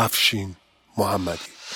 افشین محمدی.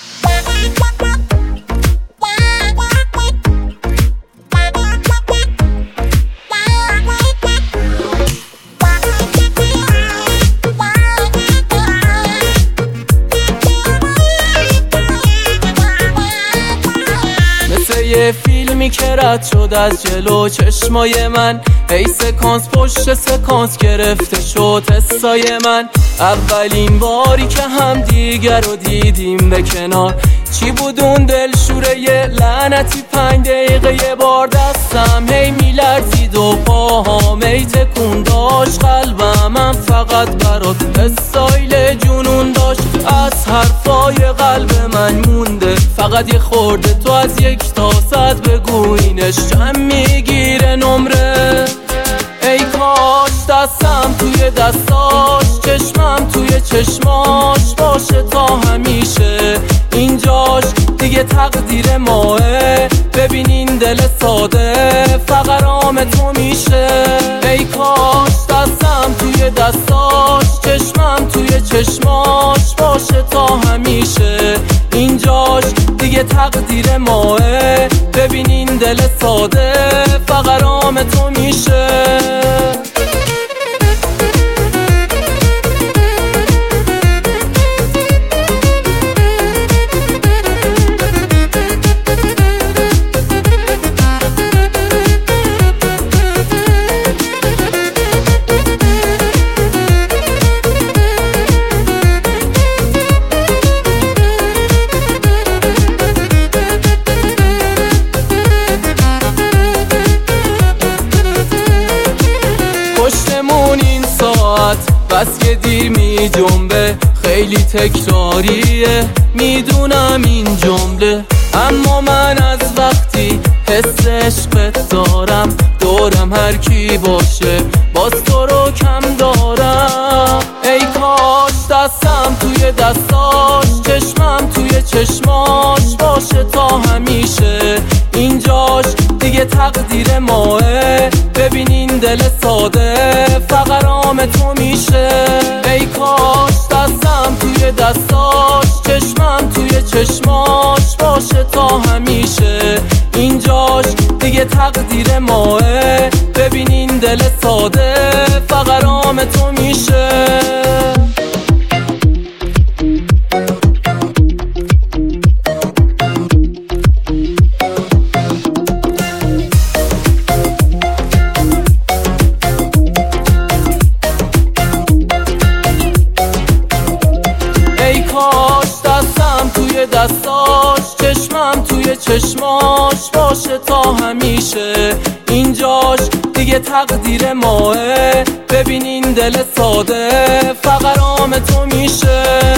یه فیلمی که رد شد از جلو چشمای من، ای سکانس پشت سکانس گرفته شد حسای من. اولین باری که هم دیگر رو دیدیم به کنار، چی بود اون دلشوره یه لعنتی 5 دقیقه یه بار دستم هی میلرزید و پاهام هی تکون داشت. قلبم فقط برات استایل جنون داشت، از حرفای قلب من مونده فقط یه خورده. تو از 1 تا 100 بگو اینش چند میگیره نمره. ای کاش دستم توی دستاش، چشمم توی چشماش باشه تا همیشه. اینجاش دیگه تقدیر ماه، ببین این دل ساده فقرام تو میشه. ای کاش دستم توی دستاش، چشمم توی چشماش باشه تا همیشه. اینجاش دیگه تقدیر ماه، ببین این دل ساده فقرام تو میشه. این ساعت بس که دیر می جنبه، خیلی تکراریه میدونم این جمله، اما من از وقتی حس عشقت دارم، دورم هر کی باشه باز تو رو کم دارم. ای کاش دستم توی دستاش، چشمم توی چشماش باشه تا همیشه. اینجاش دیگه تقدیر ماه، ببین این دل ساده فقرام تو میشه. ای کاش دستم توی دستاش، چشمم توی چشماش باشه تا همیشه. اینجاش دیگه تقدیر ماه، ببین این دل ساده فقرام تو میشه. ای کاش دستم توی دستاش، چشمم توی چشماش باشه تا همیشه. اینجاش دیگه تقدیر ماه، ببین این دل ساده فقرام تو میشه.